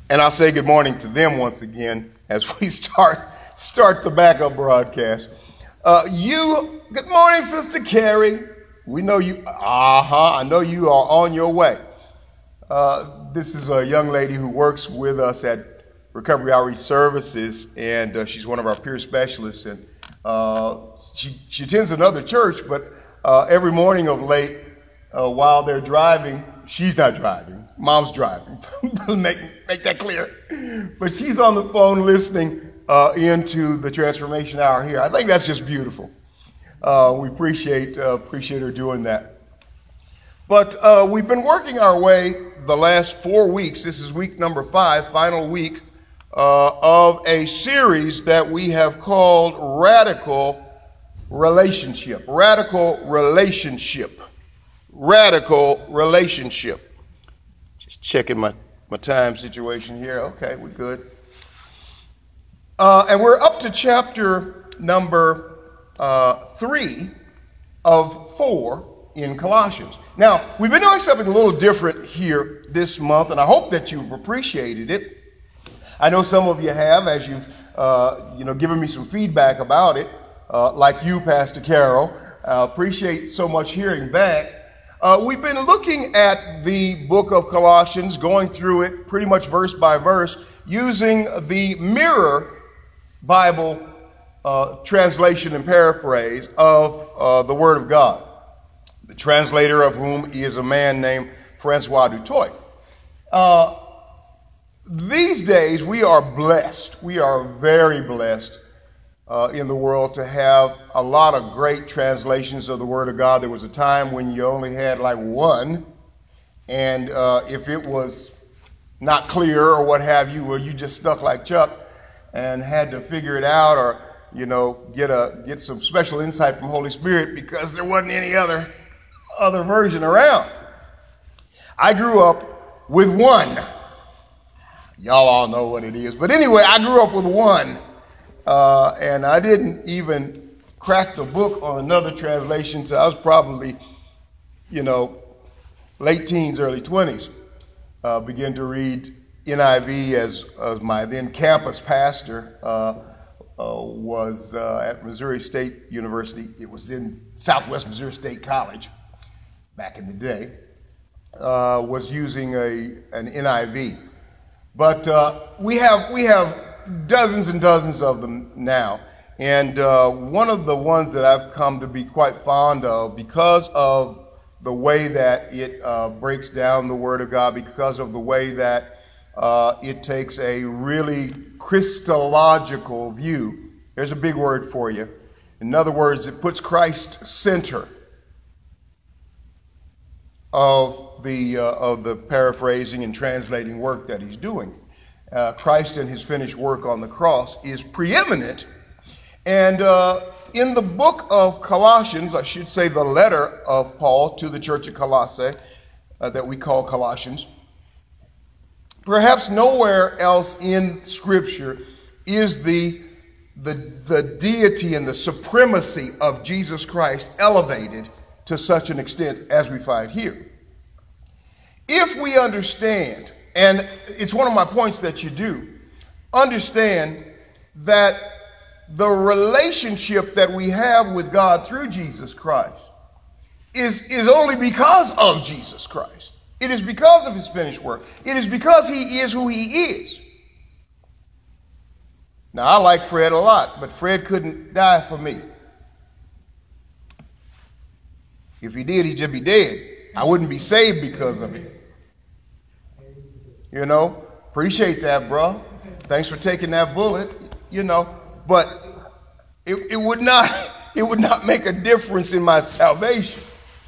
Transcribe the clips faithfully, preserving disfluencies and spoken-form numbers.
And I'll say good morning to them once again as we start start the backup broadcast. Uh, you, good morning, Sister Carrie. We know you, uh-huh, I know you are on your way. Uh, this is a young lady who works with us at Recovery Outreach Services, and uh, she's one of our peer specialists. And uh, she, she attends another church, but uh, every morning of late, uh, while they're driving, she's not driving. Mom's driving. make, make that clear. But she's on the phone listening uh, into the Transformation Hour here. I think that's just beautiful. Uh, we appreciate uh, appreciate her doing that. But uh, we've been working our way the last four weeks. This is week number five, final week uh, of a series that we have called Radical Relationship. Radical Relationship. Radical Relationship. Just checking my, my time situation here. Okay, we're good. Uh, and we're up to chapter number uh, three of four in Colossians. Now, we've been doing something a little different here this month, and I hope that you've appreciated it. I know some of you have, as you've uh, you know, given me some feedback about it, uh, like you, Pastor Carol. I appreciate so much hearing back. Uh, we've been looking at the book of Colossians, going through it pretty much verse by verse, using the Mirror Bible uh, translation and paraphrase of uh, the Word of God, the translator of whom is a man named Francois du Toit. Uh, these days, we are blessed. We are very blessed Uh, in the world to have a lot of great translations of the Word of God. There was a time when you only had like one, and uh, if it was not clear or what have you, well, you just stuck like Chuck and had to figure it out, or you know, get a get some special insight from Holy Spirit because there wasn't any other other version around. I grew up with one. Y'all all know what it is, but anyway, I grew up with one. Uh, and I didn't even crack the book on another translation, so I was probably, you know, late teens, early twenties. Uh, began to read N I V as, as my then campus pastor uh, uh, was uh, at Missouri State University. It was in Southwest Missouri State College back in the day. Uh, was using a an N I V, but uh, we have we have. dozens and dozens of them now. And uh, one of the ones that I've come to be quite fond of because of the way that it uh, breaks down the Word of God, because of the way that uh, it takes a really Christological view. There's a big word for you. In other words, it puts Christ center of the, uh, of the paraphrasing and translating work that he's doing. Uh, Christ and his finished work on the cross is preeminent. And uh, in the book of Colossians, I should say the letter of Paul to the church of Colossae uh, that we call Colossians, perhaps nowhere else in Scripture is the, the, the deity and the supremacy of Jesus Christ elevated to such an extent as we find here. If we understand, and it's one of my points that you do, understand that the relationship that we have with God through Jesus Christ is, is only because of Jesus Christ. It is because of his finished work. It is because he is who he is. Now, I like Fred a lot, but Fred couldn't die for me. If he did, he'd just be dead. I wouldn't be saved because of it. You know, appreciate that, bro. Thanks for taking that bullet, you know, but it, it would not, it would not make a difference in my salvation.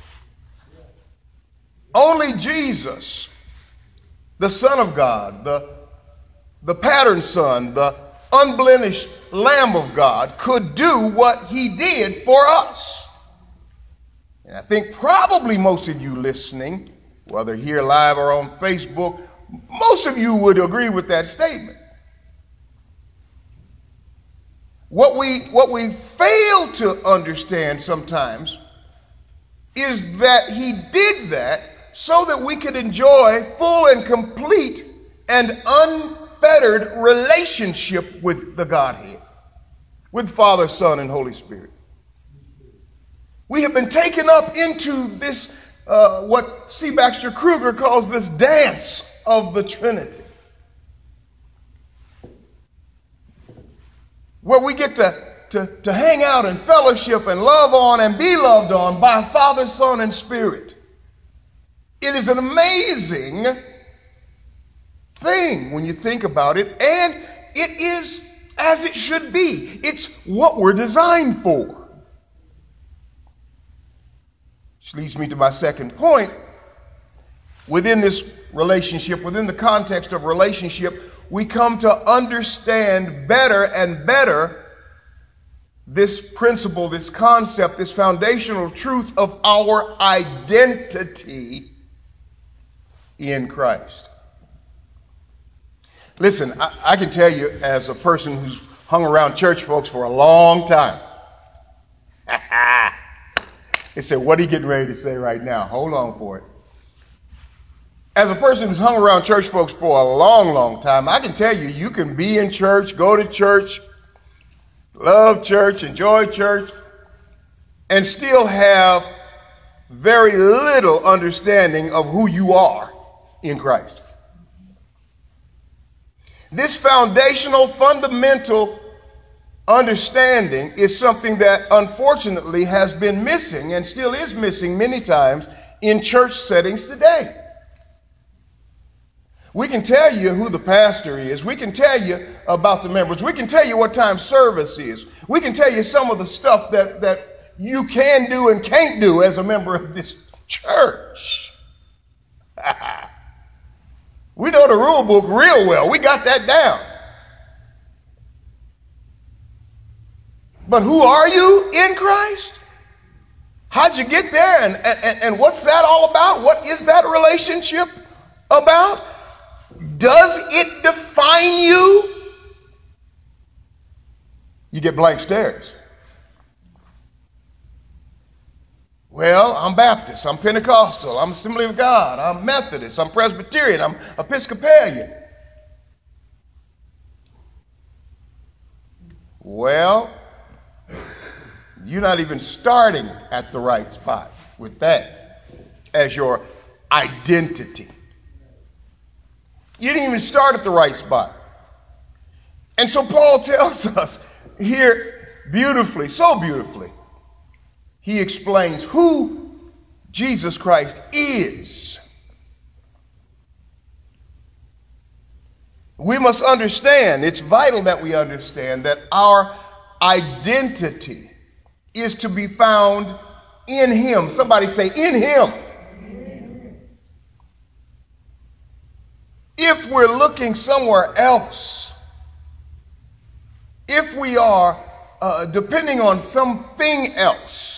Only Jesus, the Son of God, the, the pattern son, the unblemished Lamb of God, could do what he did for us. And I think probably most of you listening, whether here live or on Facebook, most of you would agree with that statement. What we, what we fail to understand sometimes is that he did that so that we could enjoy full and complete and unfettered relationship with the Godhead, with Father, Son, and Holy Spirit. We have been taken up into this, uh, what C. Baxter Kruger calls this dance of the Trinity, where we get to, to, to hang out and fellowship and love on and be loved on by Father, Son, and Spirit. It is an amazing thing when you think about it, and it is as it should be. It's what we're designed for. Which leads me to my second point. Within this relationship, within the context of relationship, we come to understand better and better this principle, this concept, this foundational truth of our identity in Christ. Listen, I, I can tell you as a person who's hung around church folks for a long time. They said, what are you getting ready to say right now? Hold on for it. As a person who's hung around church folks for a long, long time, I can tell you, you can be in church, go to church, love church, enjoy church, and still have very little understanding of who you are in Christ. This foundational, fundamental understanding is something that unfortunately has been missing and still is missing many times in church settings today. We can tell you who the pastor is. We can tell you about the members. We can tell you what time service is. We can tell you some of the stuff that, that you can do and can't do as a member of this church. We know the rule book real well. We got that down. But who are you in Christ? How'd you get there? And, and, and what's that all about? What is that relationship about? Does it define you? You get blank stares. Well, I'm Baptist, I'm Pentecostal, I'm Assembly of God, I'm Methodist, I'm Presbyterian, I'm Episcopalian. Well, you're not even starting at the right spot with that as your identity. You didn't even start at the right spot. And so Paul tells us here beautifully, so beautifully, he explains who Jesus Christ is. We must understand, it's vital that we understand that our identity is to be found in him. Somebody say, in him. If we're looking somewhere else, if we are uh, depending on something else,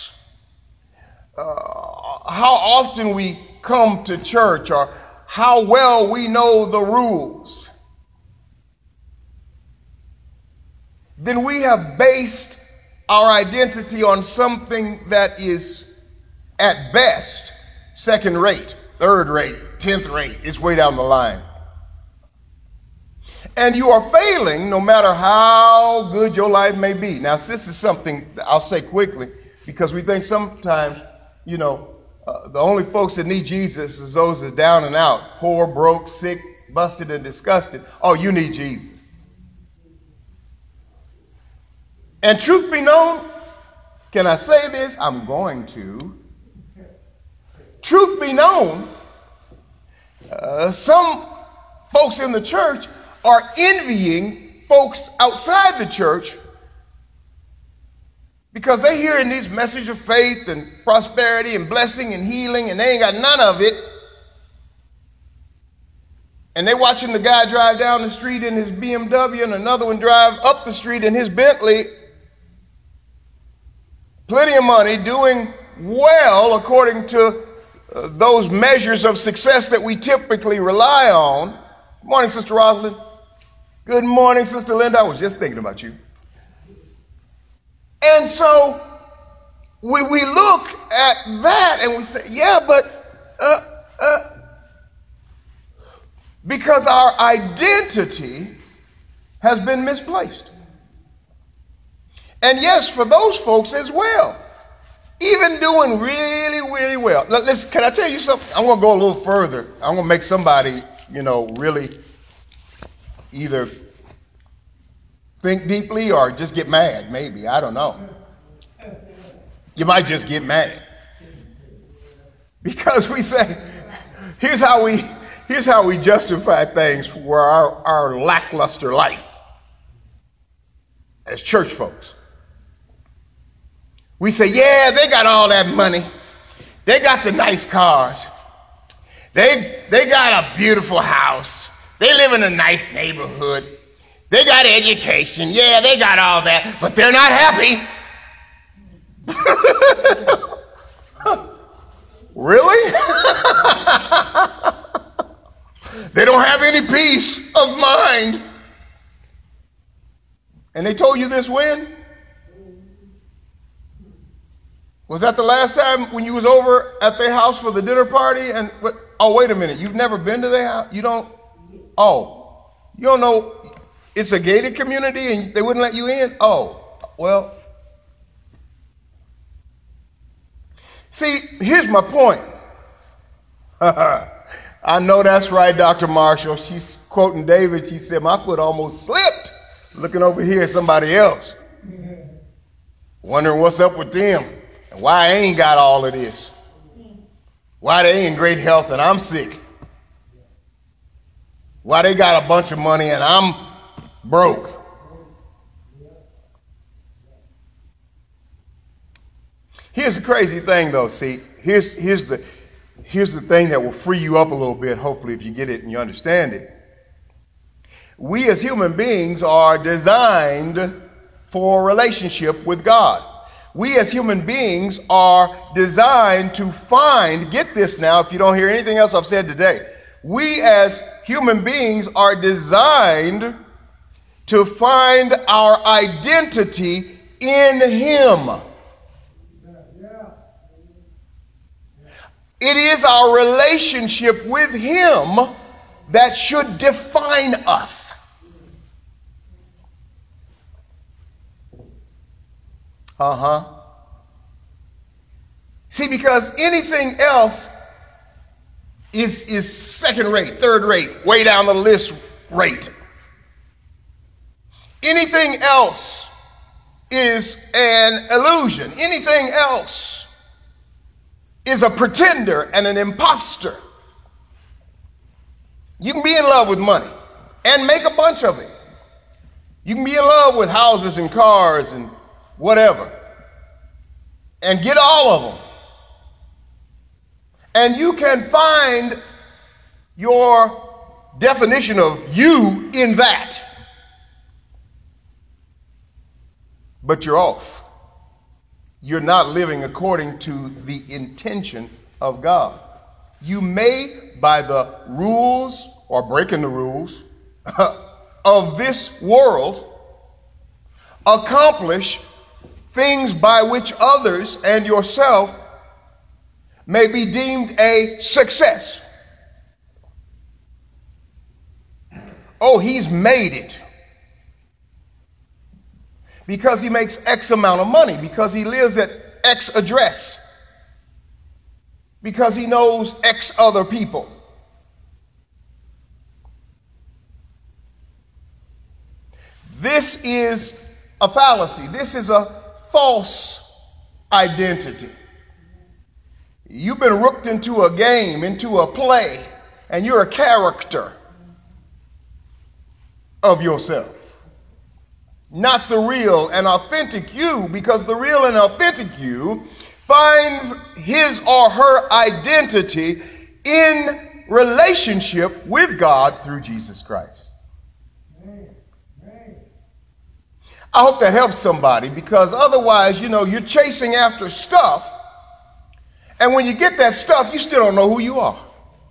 uh, how often we come to church or how well we know the rules, then we have based our identity on something that is at best second rate, third rate, tenth rate. It's way down the line. And you are failing no matter how good your life may be. Now, this is something I'll say quickly because we think sometimes, you know, uh, the only folks that need Jesus is those that are down and out, poor, broke, sick, busted, and disgusted. Oh, you need Jesus. And truth be known, can I say this? I'm going to. Truth be known, uh, some folks in the church are envying folks outside the church because they hearing these messages of faith and prosperity and blessing and healing, and they ain't got none of it. And they watching the guy drive down the street in his B M W and another one drive up the street in his Bentley. Plenty of money, doing well according to uh, those measures of success that we typically rely on. Good morning, Sister Rosalind. Good morning, Sister Linda. I was just thinking about you. And so we, we look at that and we say, yeah, but uh, uh, Because our identity has been misplaced. And yes, for those folks as well, even doing really, really well. Listen, can I tell you something? I'm going to go a little further. I'm going to make somebody, you know, really either think deeply or just get mad, maybe. I don't know. You might just get mad. Because we say, here's how we here's how we justify things for our, our lackluster life as church folks. We say, yeah, they got all that money. They got the nice cars. They, they got a beautiful house. They live in a nice neighborhood. They got education. Yeah, they got all that, but they're not happy. Really? They don't have any peace of mind. And they told you this when? Was that the last time when you was over at their house for the dinner party? And what, oh, wait a minute. You've never been to their house? You don't? Oh, you don't know it's a gated community and they wouldn't let you in? Oh, well. See, here's my point. I know that's right, Doctor Marshall. She's quoting David. She said, my foot almost slipped looking over here at somebody else. Wondering what's up with them. And why I ain't got all of this. Why they in great health and I'm sick. Why they got a bunch of money and I'm broke. Here's the crazy thing though, see, here's, here's, the, here's the thing that will free you up a little bit, hopefully, if you get it and you understand it. We as human beings are designed for a relationship with God. We as human beings are designed to find, get this now, if you don't hear anything else I've said today. We as human beings are designed to find our identity in Him. It is our relationship with Him that should define us. Uh-huh. See, because anything else is, is second rate, third rate, way down the list rate. Anything else is an illusion. Anything else is a pretender and an imposter. You can be in love with money and make a bunch of it. You can be in love with houses and cars and whatever and get all of them. And you can find your definition of you in that. But you're off. You're not living according to the intention of God. You may, by the rules or breaking the rules of this world, accomplish things by which others and yourself may be deemed a success. Oh, he's made it. Because he makes X amount of money, because he lives at X address, because he knows X other people. This is a fallacy. This is a false identity. You've been rooked into a game, into a play, and you're a character of yourself. Not the real and authentic you, because the real and authentic you finds his or her identity in relationship with God through Jesus Christ. I hope that helps somebody, because otherwise, you know, you're chasing after stuff, and when you get that stuff, you still don't know who you are.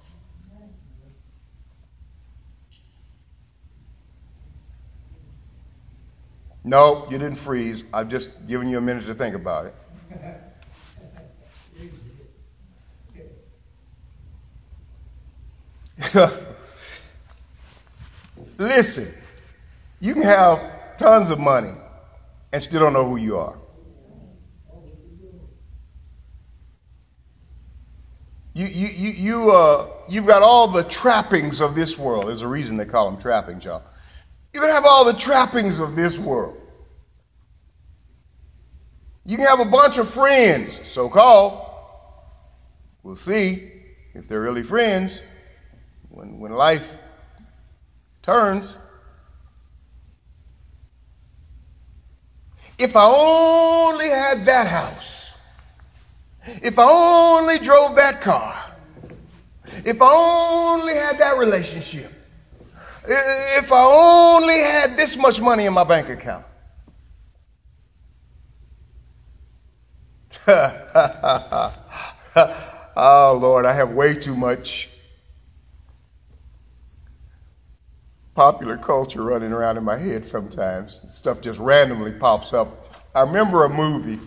No, you didn't freeze. I've just given you a minute to think about it. Listen, you can have tons of money and still don't know who you are. You, you, you, you, uh, you've got all the trappings of this world. There's a reason they call them trappings, y'all. You can have all the trappings of this world. You can have a bunch of friends, so-called. We'll see if they're really friends when, when life turns. If I only had that house, if I only drove that car, if I only had that relationship, if I only had this much money in my bank account. Oh, Lord, I have way too much popular culture running around in my head sometimes. Stuff just randomly pops up. I remember a movie.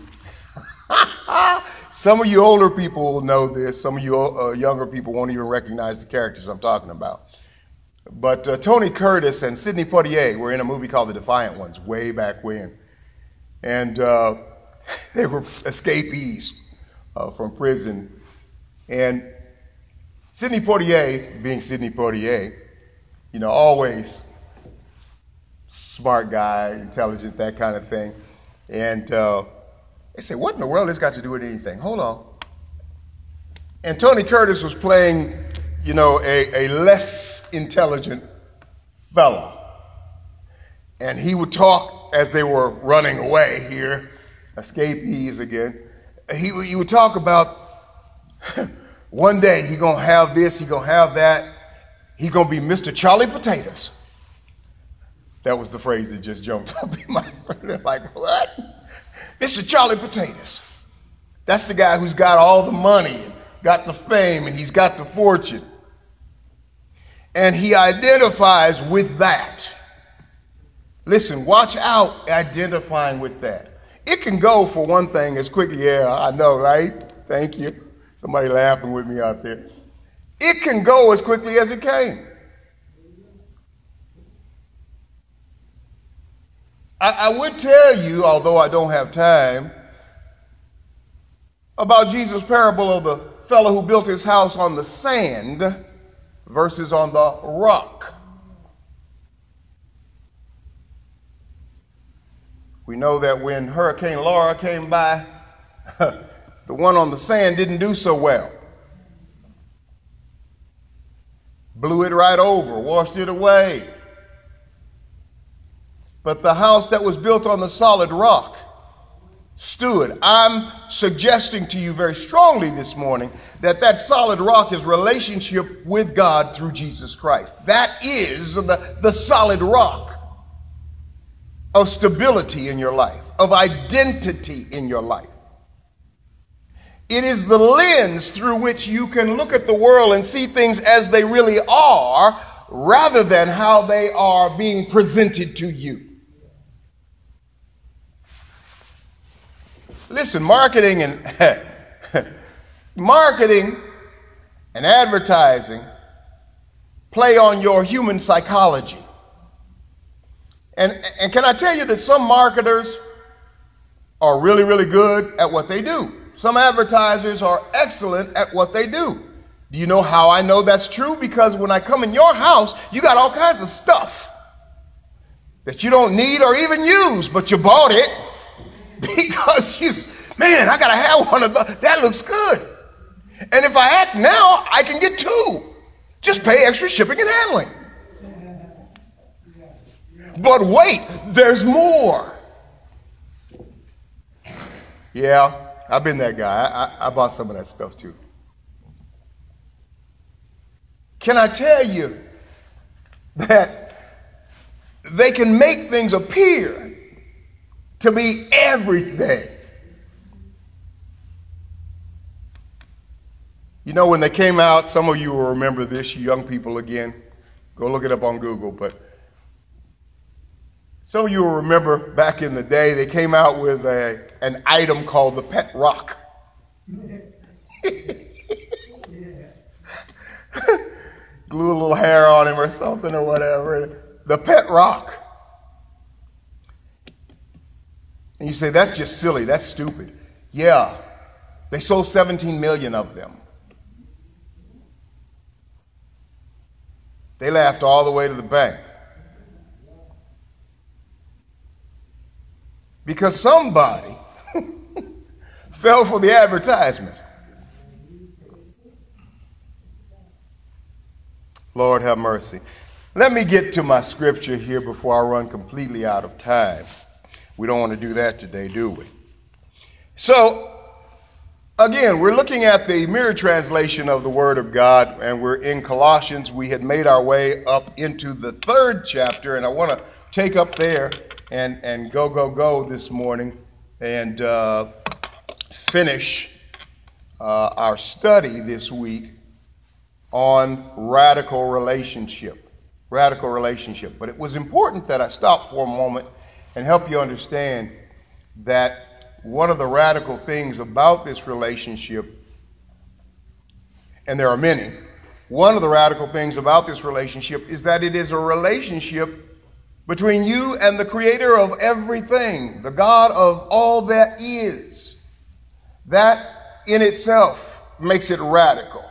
Some of you older people will know this. Some of you uh, younger people won't even recognize the characters I'm talking about. But uh, Tony Curtis and Sidney Poitier were in a movie called The Defiant Ones way back when. And uh, they were escapees uh, from prison. And Sidney Poitier, being Sidney Poitier, you know, always smart guy, intelligent, that kind of thing. And uh, they say, what in the world has got to do with anything? Hold on. And Tony Curtis was playing, you know, a, a less intelligent fellow. And he would talk as they were running away here, escapees again. He, he would talk about one day he gonna have this, he gonna have that. He gonna be Mister Charlie Potatoes. That was the phrase that just jumped up in my brain. Like, what? Mister Charlie Potatoes. That's the guy who's got all the money, and got the fame, and he's got the fortune. And he identifies with that. Listen, watch out identifying with that. It can go, for one thing, as quickly, yeah, I know, right? Thank you. Somebody laughing with me out there. It can go as quickly as it came. I, I would tell you, although I don't have time, about Jesus' parable of the fellow who built his house on the sand versus on the rock. We know that when Hurricane Laura came by, the one on the sand didn't do so well. Blew it right over, washed it away. But the house that was built on the solid rock stood. I'm suggesting to you very strongly this morning that that solid rock is relationship with God through Jesus Christ. That is the, the solid rock of stability in your life, of identity in your life. It is the lens through which you can look at the world and see things as they really are, rather than how they are being presented to you. Listen, marketing and marketing and advertising play on your human psychology. And, and can I tell you that some marketers are really, really good at what they do. Some advertisers are excellent at what they do. Do you know how I know that's true? Because when I come in your house, you got all kinds of stuff that you don't need or even use, but you bought it because you, man, I got to have one of those. That looks good. And if I act now, I can get two. Just pay extra shipping and handling. But wait, there's more. Yeah, I've been that guy. I, I, I bought some of that stuff too. Can I tell you that they can make things appear to be everything? You know, when they came out, some of you will remember this, you young people again. Go look it up on Google, but some of you will remember back in the day, they came out with a, an item called the Pet Rock. Glue a little hair on him or something or whatever. the pet rock. And you say, that's just silly, that's stupid. Yeah, they sold seventeen million of them. They laughed all the way to the bank. Because somebody fell for the advertisement. Lord have mercy. Let me get to my scripture here before I run completely out of time. We don't want to do that today, do we? So, again, we're looking at the Mirror translation of the Word of God, and we're in Colossians. We had made our way up into the third chapter, and I want to take up there and, and go, go, go this morning and uh, finish uh, our study this week on radical relationship. Radical relationship. But it was important that I stop for a moment and help you understand that one of the radical things about this relationship, and there are many, one of the radical things about this relationship is that it is a relationship between you and the creator of everything, the God of all that is. That in itself makes it radical.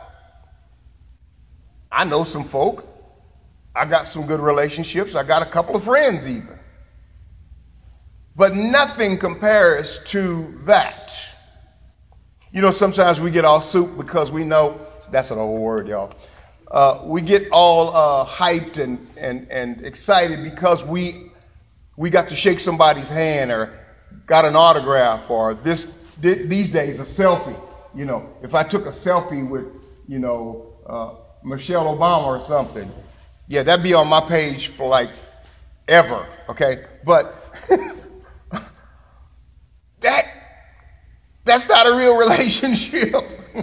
I know some folk. I got some good relationships. I got a couple of friends even. But nothing compares to that. You know, sometimes we get all soup because we know, that's an old word, y'all. Uh, we get all uh, hyped and, and, and excited because we we got to shake somebody's hand or got an autograph or this th- these days a selfie. You know, if I took a selfie with, you know, uh, Michelle Obama or something, yeah, that'd be on my page for like ever, okay? But that that's not a real relationship.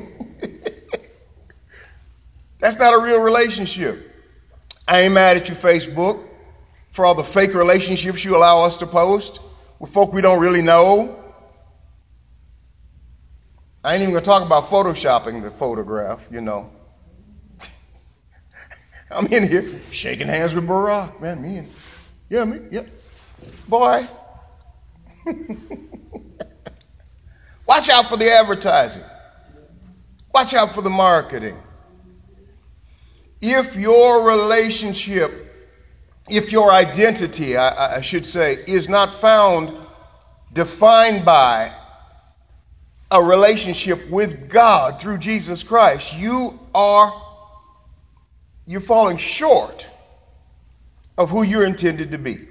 That's not a real relationship. I ain't mad at you, Facebook, for all the fake relationships you allow us to post with folk we don't really know. I ain't even gonna talk about photoshopping the photograph, you know. I'm in here shaking hands with Barack, man, me and, yeah, me, yeah. Boy. Watch out for the advertising. Watch out for the marketing. If your relationship, if your identity, I, I should say, is not found defined by a relationship with God through Jesus Christ, you are, you're falling short of who you're intended to be.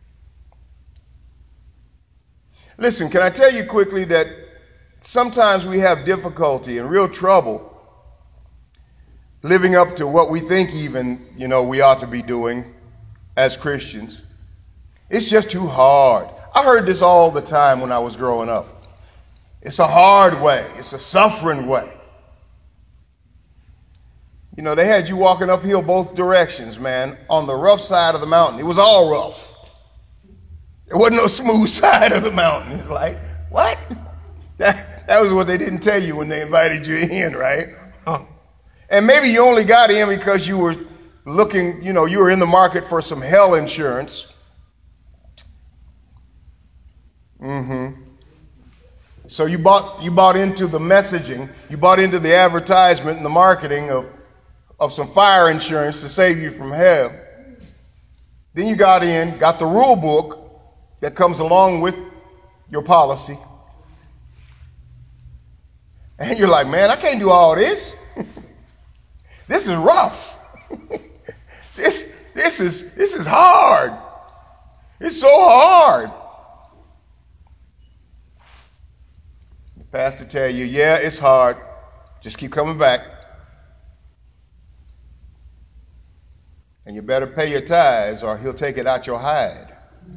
Listen, can I tell you quickly that sometimes we have difficulty and real trouble living up to what we think even, you know, we ought to be doing as Christians. It's just too hard. I heard this all the time when I was growing up. It's a hard way. It's a suffering way. You know, they had you walking uphill both directions, man, on the rough side of the mountain. It was all rough. There wasn't no smooth side of the mountain. It's like, what? That, that was what they didn't tell you when they invited you in, right? Huh. And maybe you only got in because you were looking, you know, you were in the market for some hell insurance. Mm-hmm. So you bought you bought into the messaging, you bought into the advertisement and the marketing of, of some fire insurance to save you from hell. Then you got in, got the rule book that comes along with your policy. And you're like, man, I can't do all this. This is rough. this, this is this is hard. It's so hard. The pastor tell you, yeah, it's hard. Just keep coming back. And you better pay your tithes or he'll take it out your hide.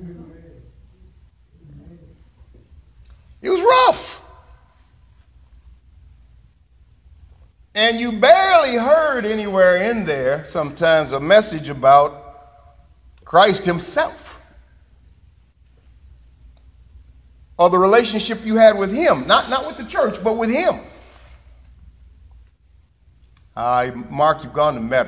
It was rough. And you barely heard anywhere in there sometimes a message about Christ himself or the relationship you had with him, not, not with the church, but with him. Uh, Mark, you've gone to meddling.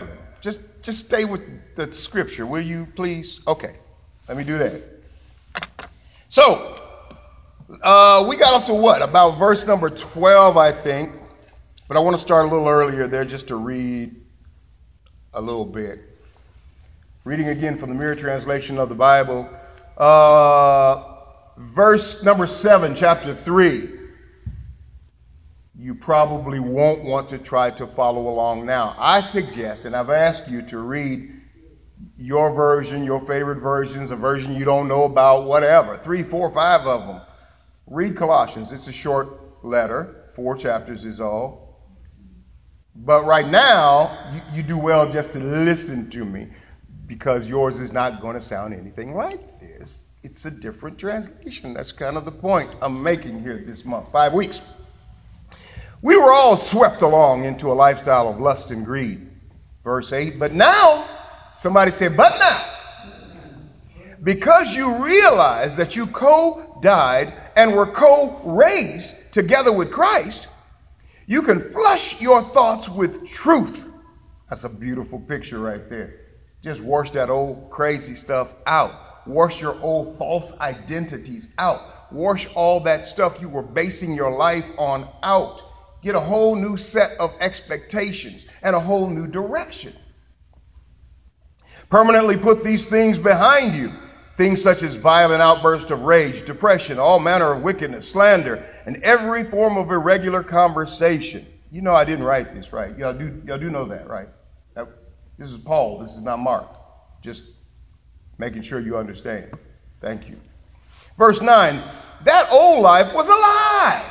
Just, just stay with the scripture, will you please? Okay, let me do that. So, uh, we got up to what? About verse number twelve, I think. But I want to start a little earlier there just to read a little bit. Reading again from the Mirror Translation of the Bible. Uh, verse number seven, chapter three. You probably won't want to try to follow along now. I suggest, and I've asked you to read your version, your favorite versions, a version you don't know about, whatever. Three, four, five of them. Read Colossians. It's a short letter. Four chapters is all. But right now, you, you do well just to listen to me, because yours is not going to sound anything like this. It's a different translation. That's kind of the point I'm making here this month. Five weeks. We were all swept along into a lifestyle of lust and greed. Verse eight, but now, somebody said, but now, because you realize that you co-died and were co-raised together with Christ, you can flush your thoughts with truth. That's a beautiful picture right there. Just wash that old crazy stuff out. Wash your old false identities out. Wash all that stuff you were basing your life on out. Get a whole new set of expectations and a whole new direction. Permanently put these things behind you. Things such as violent outbursts of rage, depression, all manner of wickedness, slander, and every form of irregular conversation. You know I didn't write this, right? Y'all do, y'all do know that, right? That, this is Paul. This is not Mark. Just making sure you understand. Thank you. Verse nine, that old life was a lie.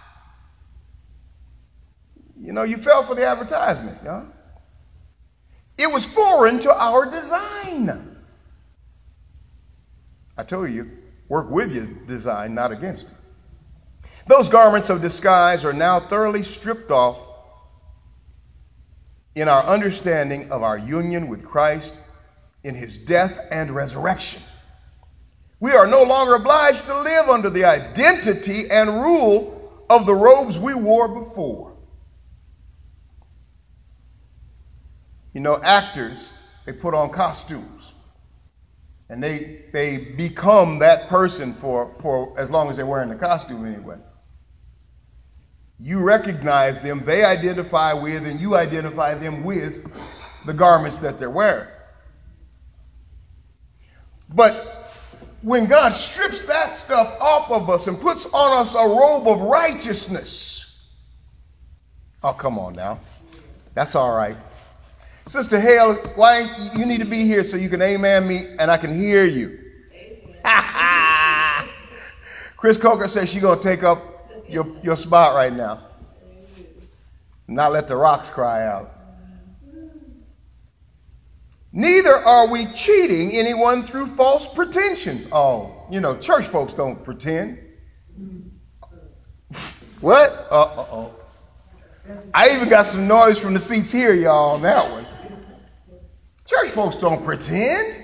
You know, you fell for the advertisement, yeah? It was foreign to our design. I told you, work with your design, not against it. Those garments of disguise are now thoroughly stripped off in our understanding of our union with Christ in his death and resurrection. We are no longer obliged to live under the identity and rule of the robes we wore before. You know, actors, they put on costumes. And they they become that person for, for as long as they're wearing the costume anyway. You recognize them, they identify with, and you identify them with the garments that they're wearing. But when God strips that stuff off of us and puts on us a robe of righteousness, oh, come on now. That's all right. Sister Hale, why you need to be here so you can amen me and I can hear you. Chris Coker says she's going to take up your, your spot right now. Not let the rocks cry out. Neither are we cheating anyone through false pretensions. Oh, you know, church folks don't pretend. What? Uh, uh-oh. I even got some noise from the seats here, y'all, on that one. Church folks don't pretend.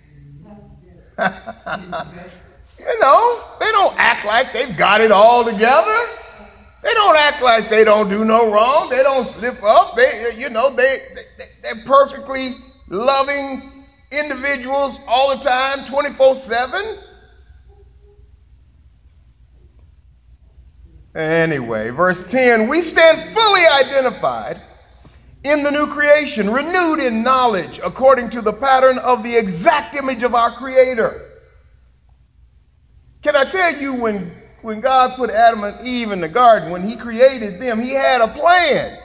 You know, they don't act like they've got it all together. They don't act like they don't do no wrong. They don't slip up. They, you know, they, they they're perfectly loving individuals all the time, twenty-four seven. Anyway, verse ten, we stand fully identified in the new creation, renewed in knowledge according to the pattern of the exact image of our Creator. Can I tell you, when, when God put Adam and Eve in the garden, when he created them, he had a plan.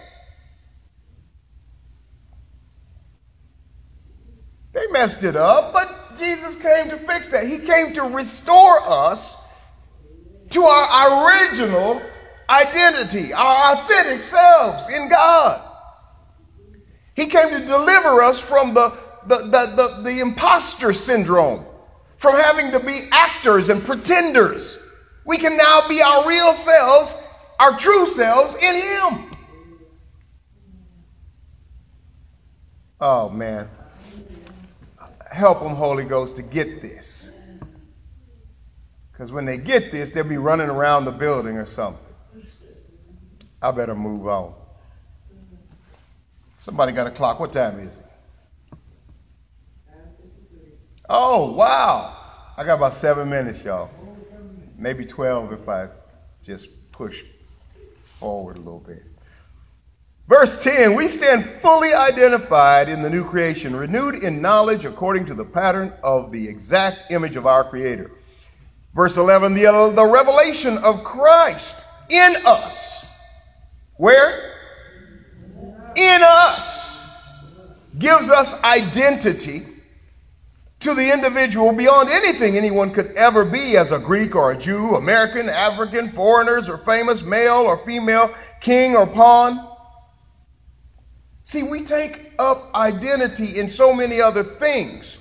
They messed it up, but Jesus came to fix that. He came to restore us to our original identity, our authentic selves in God. He came to deliver us from the, the, the, the, the imposter syndrome, from having to be actors and pretenders. We can now be our real selves, our true selves in him. Oh, man. Help them, Holy Ghost, to get this. Because when they get this, they'll be running around the building or something. I better move on. Somebody got a clock. What time is it? Oh, wow. I got about seven minutes, y'all. Maybe twelve if I just push forward a little bit. Verse ten, we stand fully identified in the new creation, renewed in knowledge according to the pattern of the exact image of our Creator. Verse eleven, the, the revelation of Christ in us. Where? In us. Gives us identity to the individual beyond anything anyone could ever be as a Greek or a Jew, American, African, foreigners or famous, male or female, king or pawn. See, we take up identity in so many other things.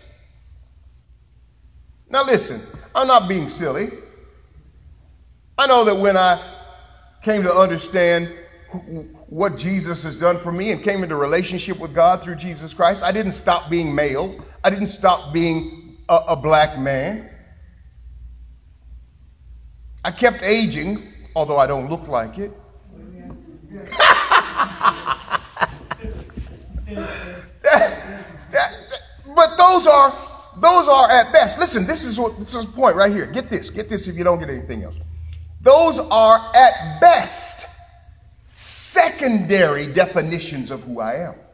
Now listen, I'm not being silly. I know that when I came to understand what Jesus has done for me and came into relationship with God through Jesus Christ, I didn't stop being male. I didn't stop being a, a black man. I kept aging, although I don't look like it. that, that, that, but those are those are at best. Listen, this is what this is the point right here. Get this, get this if you don't get anything else. Those are at best secondary definitions of who I am.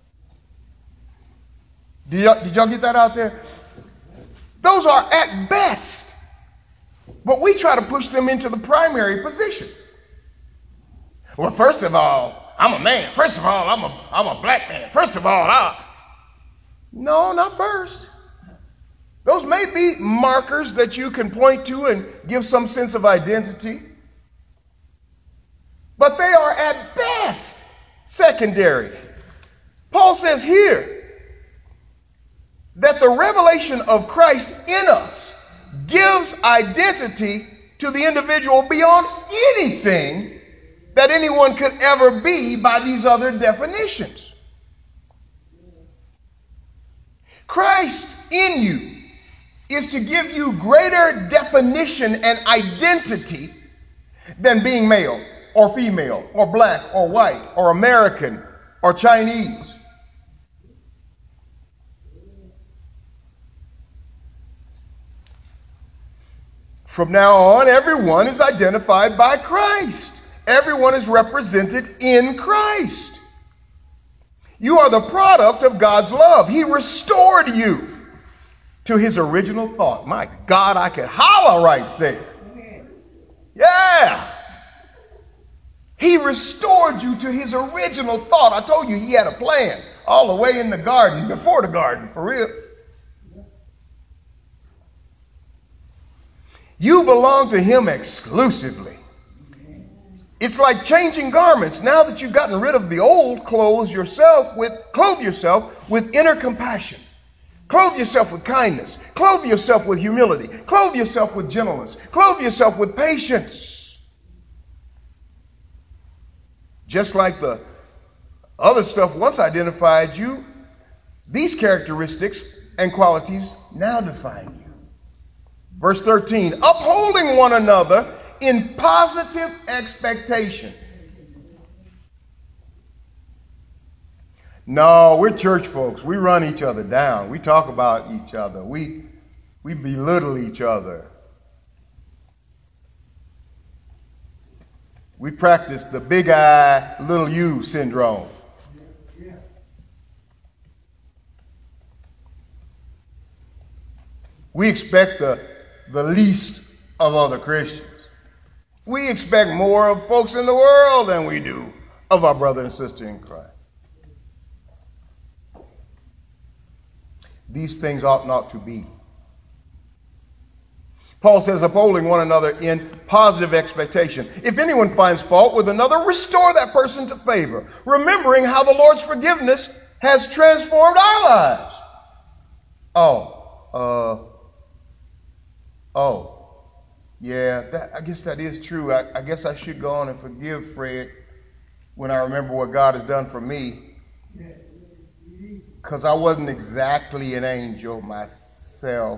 Did y'all, did y'all get that out there? Those are at best. But we try to push them into the primary position. Well, first of all, I'm a man. First of all, I'm a, I'm a black man. First of all, I... No, not first. Those may be markers that you can point to and give some sense of identity. But they are at best secondary. Paul says here that the revelation of Christ in us gives identity to the individual beyond anything that anyone could ever be by these other definitions. Christ in you is to give you greater definition and identity than being male or female or black or white or American or Chinese. From now on, everyone is identified by Christ. Everyone is represented in Christ. You are the product of God's love. He restored you to his original thought. My God, I could holler right there. Yeah. He restored you to his original thought. I told you he had a plan all the way in the garden, before the garden, for real. You belong to him exclusively. It's like changing garments. Now that you've gotten rid of the old, clothes yourself with, clothe yourself with inner compassion. Clothe yourself with kindness. Clothe yourself with humility. Clothe yourself with gentleness. Clothe yourself with patience. Just like the other stuff once identified you, these characteristics and qualities now define you. Verse thirteen, upholding one another in positive expectation. No, we're church folks. We run each other down. We talk about each other. We, we belittle each other. We practice the big I, little U syndrome. We expect the, the least of other Christians. We expect more of folks in the world than we do of our brother and sister in Christ. These things ought not to be. Paul says, upholding one another in positive expectation. If anyone finds fault with another, restore that person to favor, remembering how the Lord's forgiveness has transformed our lives. Oh, uh, oh, yeah, that, I guess that is true. I, I guess I should go on and forgive Fred when I remember what God has done for me. Because I wasn't exactly an angel myself.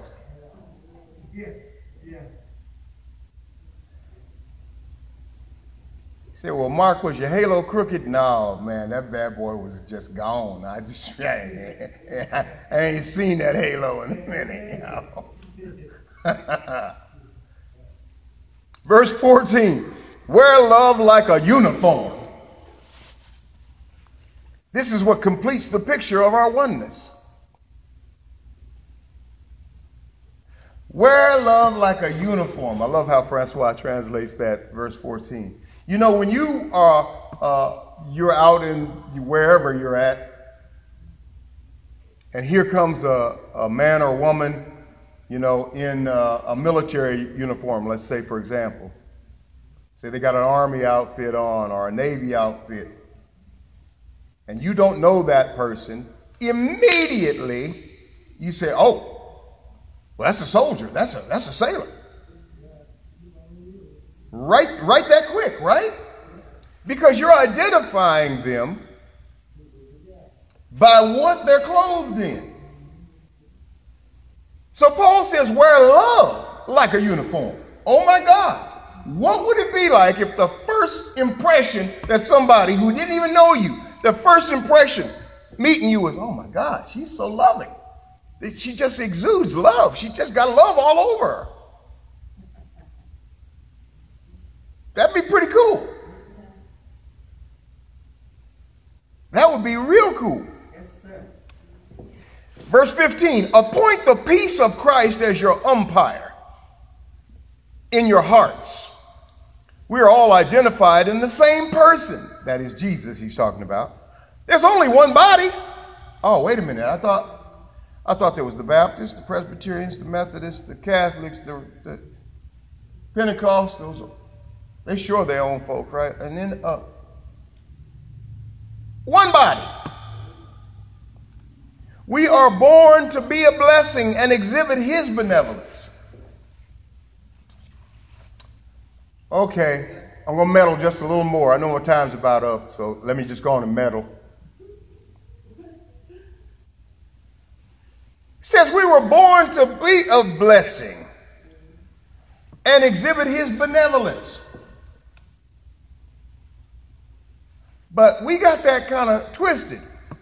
Yeah, yeah. Say, well, Mark, was your halo crooked? No, man, that bad boy was just gone. I just, I, I ain't seen that halo in a minute, you know. Verse fourteen, wear love like a uniform. This is what completes the picture of our oneness. Wear love like a uniform. I love how Francois translates that, verse fourteen. You know, when you are uh, you're out in wherever you're at, and here comes a, a man or woman, you know, in uh, a military uniform, let's say, for example. Say they got an army outfit on or a Navy outfit, and you don't know that person, immediately you say, oh, well, that's a soldier. That's a that's a sailor. Right, right that quick, right? Because you're identifying them by what they're clothed in. So Paul says, wear love like a uniform. Oh my God. What would it be like if the first impression that somebody who didn't even know you, the first impression meeting you was, oh my God, she's so loving. She just exudes love. She just got love all over her. That'd be pretty cool. That would be real cool. Yes, sir. Verse fifteen, appoint the peace of Christ as your umpire in your hearts. We are all identified in the same person. That is Jesus he's talking about. There's only one body. Oh, wait a minute. I thought I thought there was the Baptists, the Presbyterians, the Methodists, the Catholics, the, the Pentecostals. They sure their own folk, right? And then uh, one body. We are born to be a blessing and exhibit his benevolence. Okay, I'm going to meddle just a little more. I know my time's about up, so let me just go on and meddle. It says we were born to be a blessing and exhibit his benevolence. But we got that kind of twisted.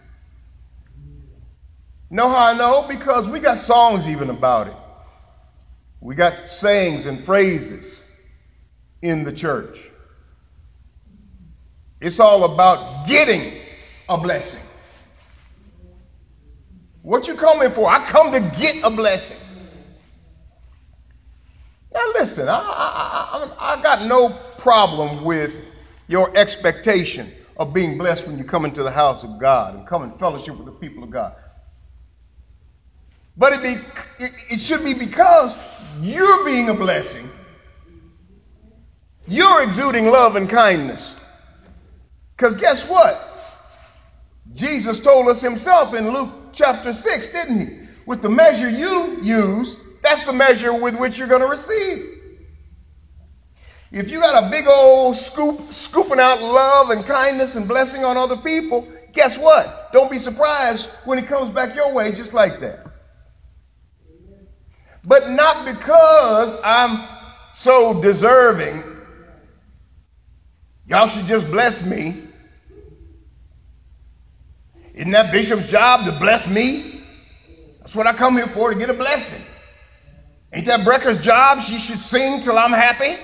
Know how I know? Because we got songs even about it. We got sayings and phrases in the church. It's all about getting a blessing. What you coming for? I come to get a blessing. Now listen, I, I, I, I got no problem with your expectation of being blessed when you come into the house of God and come in fellowship with the people of God. But it, be, it, it should be because you're being a blessing. You're exuding love and kindness. Because guess what? Jesus told us himself in Luke chapter six, didn't he? With the measure you use, that's the measure with which you're going to receive. If you got a big old scoop, scooping out love and kindness and blessing on other people, guess what? Don't be surprised when it comes back your way just like that. But not because I'm so deserving. Y'all should just bless me. Isn't that Bishop's job to bless me? That's what I come here for, to get a blessing. Ain't that Brecker's job? She should sing till I'm happy.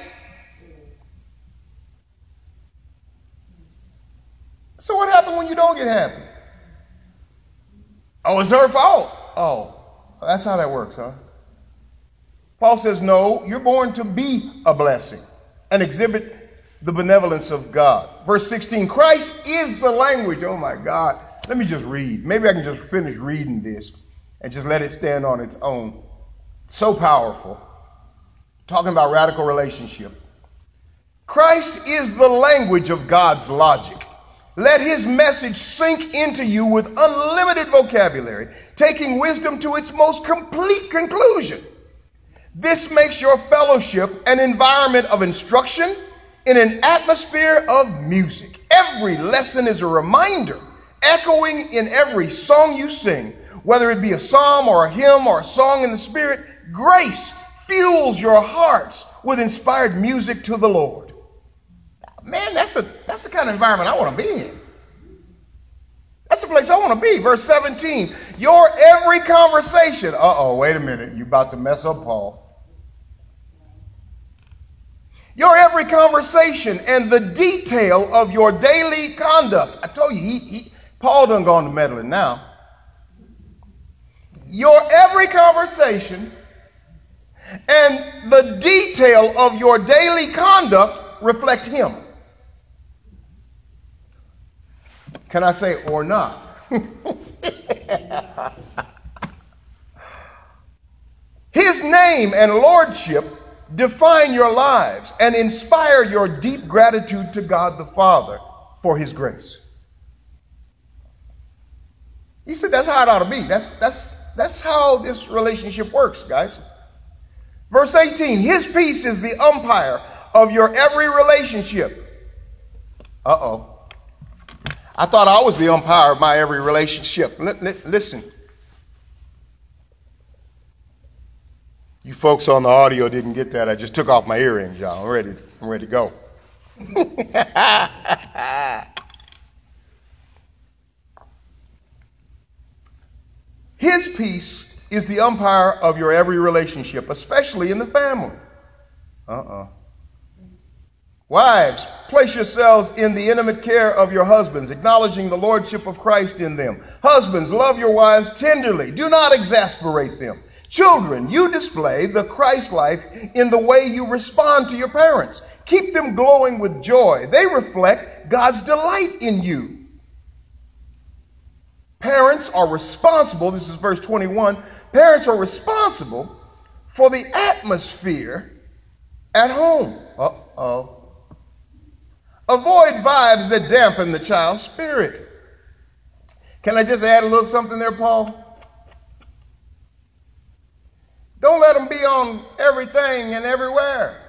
So what happened when you don't get happy? Oh, it's her fault. Oh, that's how that works, huh? Paul says, no, you're born to be a blessing and exhibit the benevolence of God. Verse sixteen, Christ is the language. Oh my God. Let me just read. Maybe I can just finish reading this and just let it stand on its own. So powerful. Talking about radical relationship. Christ is the language of God's logic. Let his message sink into you with unlimited vocabulary, taking wisdom to its most complete conclusion. This makes your fellowship an environment of instruction in an atmosphere of music. Every lesson is a reminder, echoing in every song you sing, whether it be a psalm or a hymn or a song in the Spirit. Grace fuels your hearts with inspired music to the Lord. Man, that's a that's the kind of environment I want to be in. That's the place I want to be. Verse seventeen, your every conversation. Uh-oh, wait a minute. You're about to mess up, Paul. Your every conversation and the detail of your daily conduct. I told you, he, he, Paul done gone to meddling now. Your every conversation and the detail of your daily conduct reflect him. Can I say or not? His name and lordship define your lives and inspire your deep gratitude to God the Father for his grace. He said that's how it ought to be. That's, that's, that's how this relationship works, guys. Verse eighteen, his peace is the umpire of your every relationship. Uh-oh. I thought I was the umpire of my every relationship. L- l- listen. You folks on the audio didn't get that. I just took off my earrings, y'all. I'm ready. I'm ready to go. His peace is the umpire of your every relationship, especially in the family. Uh-uh. Wives, place yourselves in the intimate care of your husbands, acknowledging the lordship of Christ in them. Husbands, love your wives tenderly. Do not exasperate them. Children, you display the Christ life in the way you respond to your parents. Keep them glowing with joy. They reflect God's delight in you. Parents are responsible, this is verse twenty-one, parents are responsible for the atmosphere at home. Uh-oh. Avoid vibes that dampen the child's spirit. Can I just add a little something there, Paul? Don't let them be on everything and everywhere.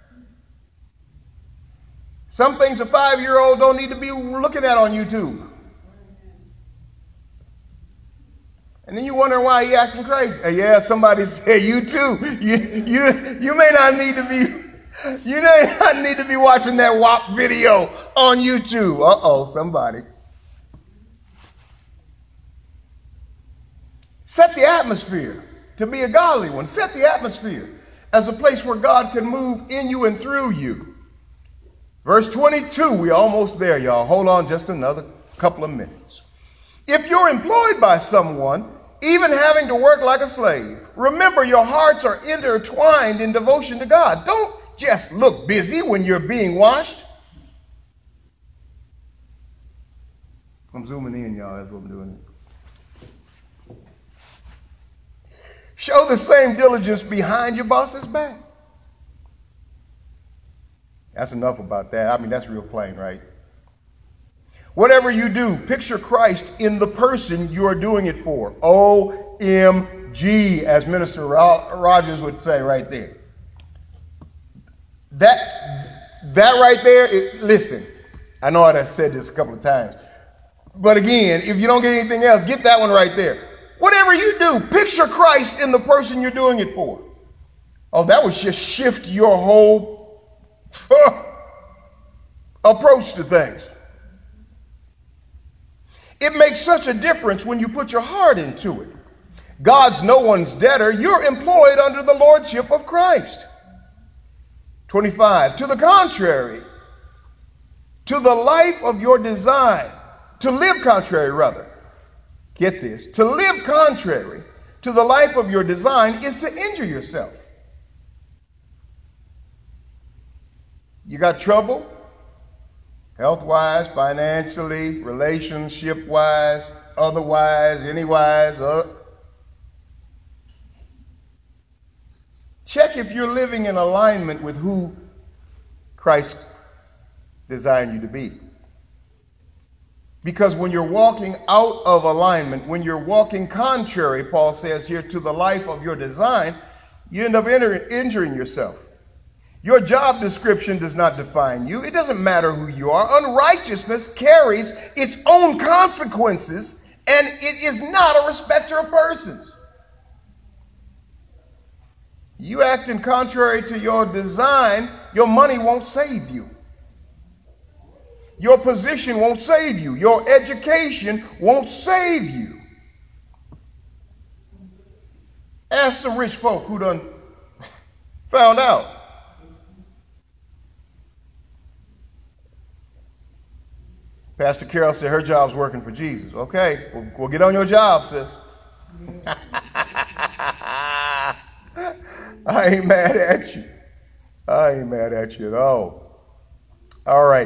Some things a five-year-old don't need to be looking at on YouTube. And then you wonder why he acting crazy. Uh, yeah, somebody said you too. You, you, you may not need to be you may not need to be watching that W A P video on YouTube. Uh-oh, somebody. Set the atmosphere to be a godly one. Set the atmosphere as a place where God can move in you and through you. Verse twenty-two, we're almost there, y'all. Hold on just another couple of minutes. If you're employed by someone, even having to work like a slave, remember your hearts are intertwined in devotion to God. Don't just look busy when you're being washed. I'm zooming in, y'all. That's what I'm doing. Show the same diligence behind your boss's back. That's enough about that. I mean, that's real plain, right? Whatever you do, picture Christ in the person you are doing it for. O M G, as Minister Rogers would say right there. That, that right there, it, listen, I know I've said this a couple of times. But again, if you don't get anything else, get that one right there. Whatever you do, picture Christ in the person you're doing it for. Oh, that would just shift your whole approach to things. It makes such a difference when you put your heart into it. God's no one's debtor. You're employed under the lordship of Christ. twenty-five, to the contrary, to the life of your design, to live contrary rather. Get this, to live contrary to the life of your design is to injure yourself. You got trouble? Health-wise, financially, relationship-wise, otherwise, anywise. Uh, check if you're living in alignment with who Christ designed you to be. Because when you're walking out of alignment, when you're walking contrary, Paul says here, to the life of your design, you end up enter- injuring yourself. Your job description does not define you. It doesn't matter who you are. Unrighteousness carries its own consequences, and it is not a respecter of persons. You acting contrary to your design, your money won't save you. Your position won't save you. Your education won't save you. Ask some rich folk who done found out. Pastor Carol said her job's working for Jesus. Okay, well, well get on your job, sis. I ain't mad at you. I ain't mad at you at all. All right.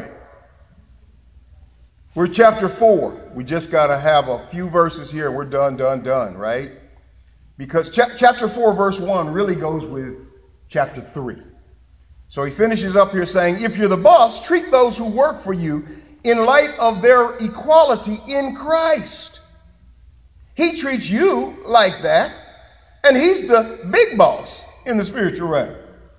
We're chapter four. We just got to have a few verses here. We're done, done, done, right? Because cha- chapter four, verse one really goes with chapter three. So he finishes up here saying, if you're the boss, treat those who work for you in light of their equality in Christ. He treats you like that, and he's the big boss in the spiritual realm.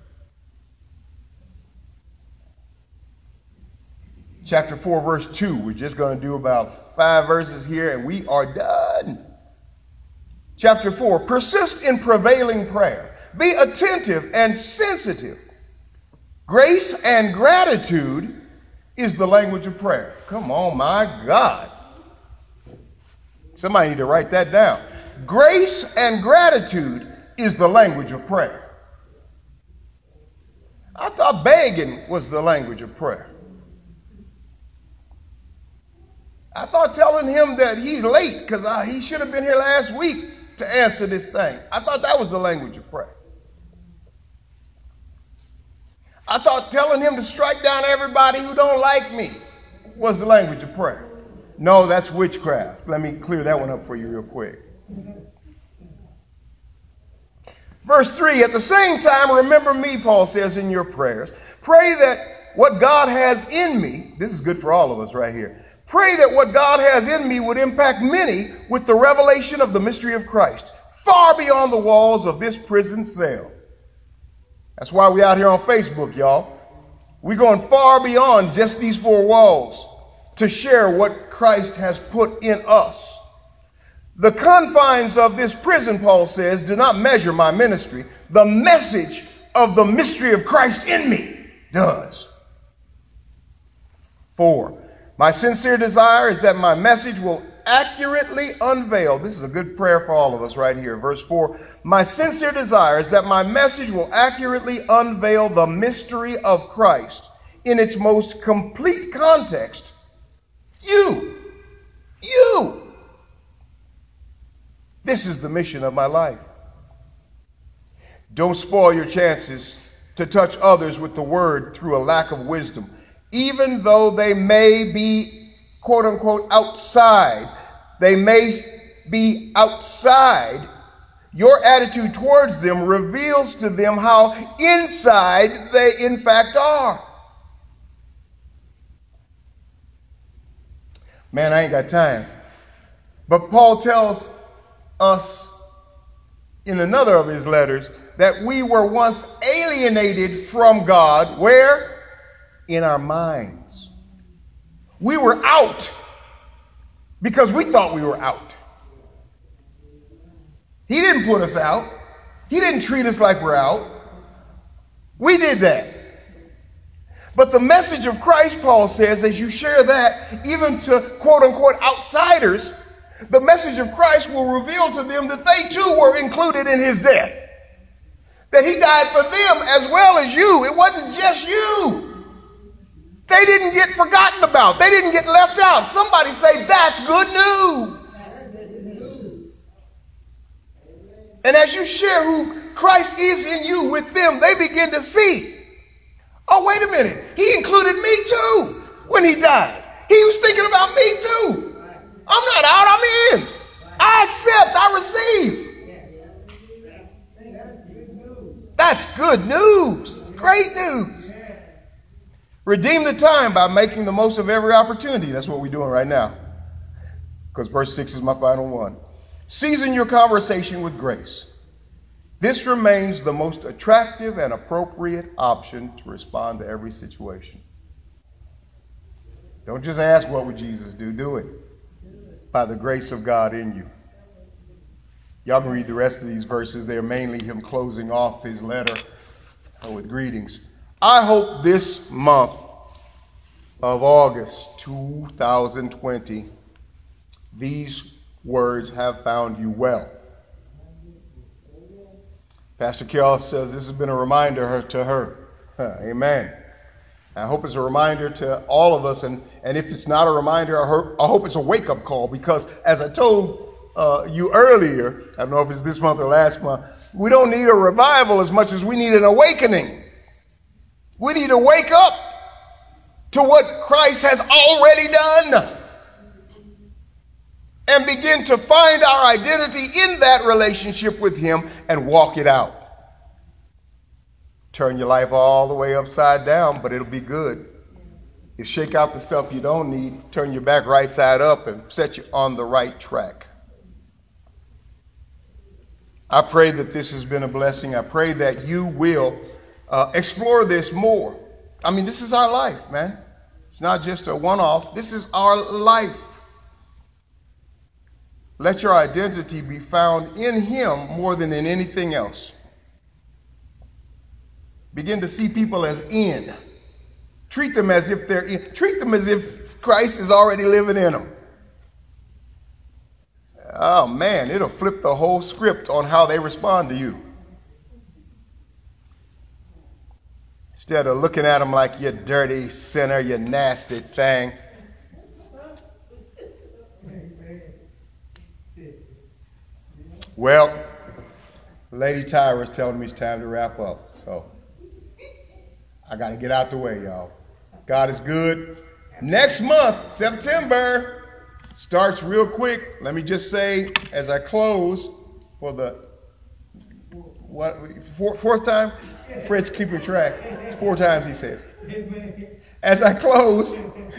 Chapter four, verse two. We're just going to do about five verses here, and we are done. Chapter four, persist in prevailing prayer. Be attentive and sensitive. Grace and gratitude is the language of prayer. Come on, my God. Somebody need to write that down. Grace and gratitude is the language of prayer. I thought begging was the language of prayer. I thought telling him that he's late because he should have been here last week to answer this thing. I thought that was the language of prayer. I thought telling him to strike down everybody who don't like me was the language of prayer. No, that's witchcraft. Let me clear that one up for you real quick. Verse three, at the same time, remember me, Paul says in your prayers. Pray that what God has in me, this is good for all of us right here. Pray that what God has in me would impact many with the revelation of the mystery of Christ, far beyond the walls of this prison cell. That's why we out here on Facebook, y'all. We're going far beyond just these four walls to share what Christ has put in us. The confines of this prison, Paul says, do not measure my ministry. The message of the mystery of Christ in me does. Four, my sincere desire is that my message will accurately unveil. This is a good prayer for all of us right here. Verse four, my sincere desire is that my message will accurately unveil the mystery of Christ in its most complete context. You, you. This is the mission of my life. Don't spoil your chances to touch others with the word through a lack of wisdom, even though they may be, quote unquote, outside. They may be outside. Your attitude towards them reveals to them how inside they in fact are. Man, I ain't got time. But Paul tells us in another of his letters that we were once alienated from God. Where? In our minds. We were out because we thought we were out. He didn't put us out. He didn't treat us like we're out. We did that. But the message of Christ, Paul says, as you share that, even to quote unquote outsiders, the message of Christ will reveal to them that they too were included in his death. That he died for them as well as you. It wasn't just you. They didn't get forgotten about. They didn't get left out. Somebody say, that's good news. And as you share who Christ is in you with them, they begin to see, oh, wait a minute. He included me too when he died. He was thinking about me too. I'm not out, I'm in. I accept, I receive. That's good news. It's great news. Redeem the time by making the most of every opportunity. That's what we're doing right now. Because verse six is my final one. Season your conversation with grace. This remains the most attractive and appropriate option to respond to every situation. Don't just ask, what would Jesus do? Do it. By the grace of God in you. Y'all can read the rest of these verses. They're mainly him closing off his letter with greetings. I hope this month of August two thousand twenty. These words have found you well. Pastor Carol says this has been a reminder to her. Amen. I hope it's a reminder to all of us, and, and if it's not a reminder, I hope, I hope it's a wake-up call, because as I told uh, you earlier, I don't know if it's this month or last month, we don't need a revival as much as we need an awakening. We need to wake up to what Christ has already done and begin to find our identity in that relationship with him and walk it out. Turn your life all the way upside down, but it'll be good. You shake out the stuff you don't need, turn your back right side up, and set you on the right track. I pray that this has been a blessing. I pray that you will uh, explore this more. I mean, this is our life, man. It's not just a one-off. This is our life. Let your identity be found in him more than in anything else. Begin to see people as in. Treat them as if they're in. Treat them as if Christ is already living in them. Oh man, it'll flip the whole script on how they respond to you. Instead of looking at them like you dirty sinner, you nasty thing. Well, Lady Tyra's telling me it's time to wrap up, so I got to get out the way, y'all. God is good. Next month, September, starts real quick. Let me just say, as I close for the what four, fourth time, Fred's keeping track. Four times he says. As I close,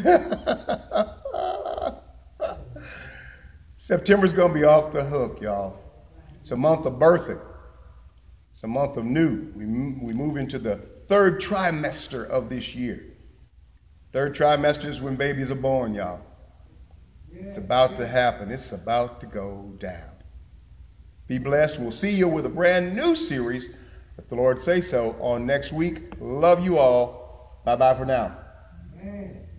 September's going to be off the hook, y'all. It's a month of birthing. It's a month of new. We we move into the third trimester of this year. Third trimester is when babies are born, y'all. It's about to happen. It's about to go down. Be blessed. We'll see you with a brand new series, if the Lord say so, on next week. Love you all. Bye-bye for now. Amen.